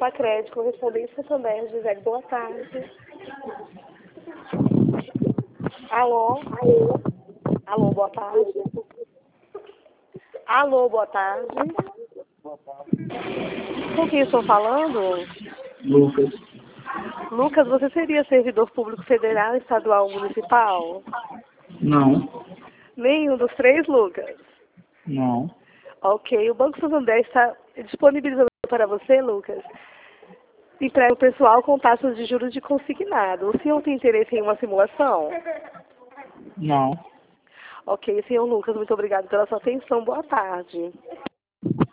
Copa Crédito, correspondente Santander, José, boa tarde. Alô? Alô, boa tarde. Alô, boa tarde. Com quem estou falando? Lucas. Lucas, você seria servidor público federal, estadual ou municipal? Não. Nenhum dos três, Lucas? Não. Ok, o Banco Santander está disponibilizando para você, Lucas, empréstimo pessoal com taxas de juros de consignado. O senhor tem interesse em uma simulação? Não. Ok, senhor Lucas, muito obrigado pela sua atenção. Boa tarde.